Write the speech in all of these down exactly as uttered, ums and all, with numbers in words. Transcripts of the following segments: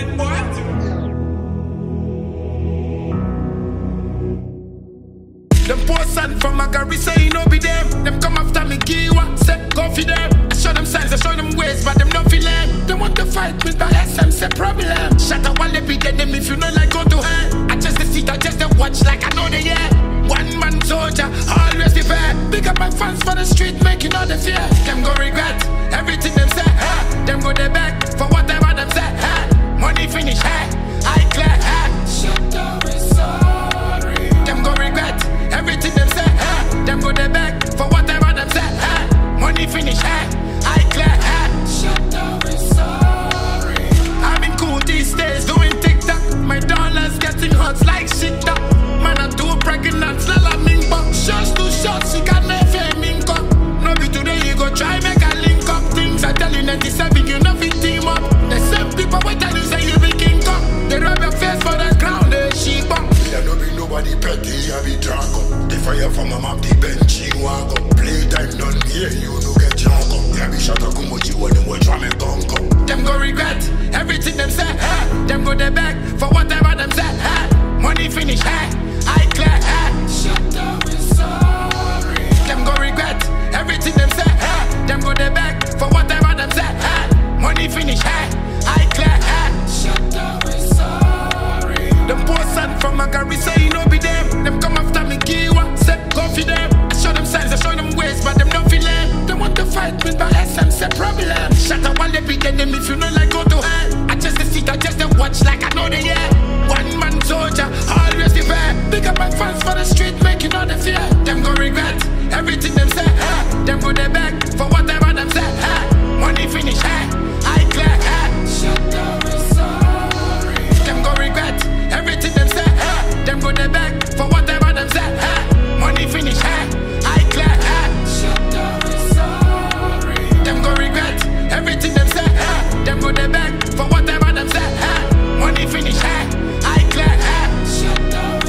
Them poor son from Magari say he no be them. Them come after me, Giwa, say go for them. I show them signs, I show them ways, but them no feel them. They want to fight me, but S M say problem. Shut up while they be dead them if you know like go to hell. I just the seat, I just the watch like I know they yeah. One man soldier, always prepare. Big up my fans for the street, making all the fear. Them go regret everything them say. Huh? Them go they back for whatever them say. Huh? Money finish, hey, I clear. Huh? Shut up, we sorry. Them go regret everything them say. Huh? Them go they back for whatever them say. Huh? Money finish, hey, I clear. Huh? Shut up, we sorry. I've been cool these days doing TikTok. My dollars getting hot like shit up. Man, I do pregnant, slala ming bok. Shots to shots, you got me faming up. No be today, you go try make a link up. Things I tell you ninety-seven, you know fit team up. The same people will tell you say you be king up. They rub your face for the crown, they sheep up. There no be nobody petty, I be drunk up. The fire from a map, the bench, you walk up. Playtime done here, you no get drunk up. Yeah, be shot up, come what you want, them will try me gun come. Them go regret everything them say. Huh? Them go they back for whatever them say. Huh? Money finish, hey, I clear. Huh? Shut up, we sorry. Them go regret everything them say. Huh? Them go they back for whatever them say. Huh? Money finish, hey, I clear. Huh? Shut up, we sorry. Them poor son from Magari say he no be them. Them come after me, Giwa, say go for them. I show them signs, I show them ways, but them no feel them. They want to fight me, but S M say problem. Shut up while they be dead them if you know like go to hell. I just the seat, I just the watch like I know they yeah. One man soldier, always prepare. Big up my fans for the street, making all the fear. Them go regret everything them say. Huh? Them go they back for whatever them say. Huh? Money finish, hey, I clear. Huh? Shut up, we sorry. Them go regret everything them say. Huh? Them go they back for whatever them say. Huh? Money finish, hey, I clear. Huh? Shut up, we sorry. Them go regret everything them say. Huh? Them go they back for whatever them say. Huh? Money finish, hey, I clear. Huh? Shut up, we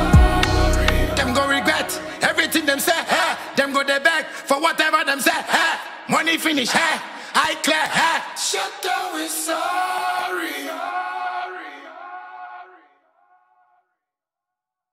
sorry. Them go regret everything them say. Huh? Them go they back for whatever them say. Huh? Money finish, hey, I clear. Huh? Shut up, we sorry.